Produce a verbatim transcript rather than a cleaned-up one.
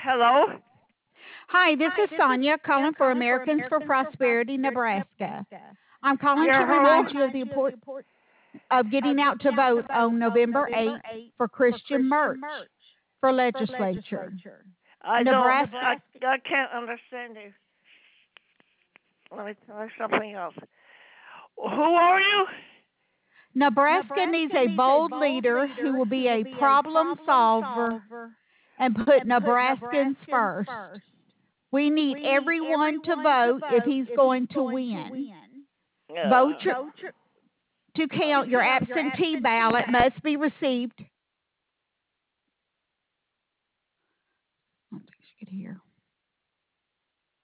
Hello? Hi, this is Sonia calling for Americans for Prosperity, Nebraska. I'm calling to You're remind who? you of the importance of getting out to vote on November eighth for Christian Merch for legislature. I don't, Nebraska, I, I can't understand you. Let me try something else. Who are you? Nebraska needs a bold leader who will be a problem solver and put Nebraskans first. We need everyone to vote if he's going to win. Vote your, Uh, to count, your absentee ballot must be received. I don't think she could hear.